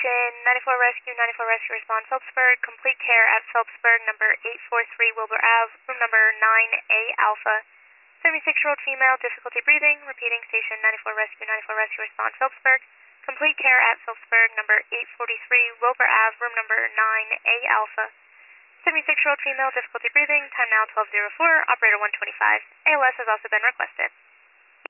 Station 94 Rescue, 94 Rescue respond Phillipsburg. Complete care at Phillipsburg, number 843 Wilbur Ave, room number 9A Alpha. 76-year-old female, difficulty breathing. Repeating, Station 94 Rescue, 94 Rescue respond Phillipsburg. Complete care at Phillipsburg, number 843 Wilbur Ave, room number 9A Alpha. 76-year-old female, difficulty breathing. Time now 12:04. Operator 125. ALS has also been requested.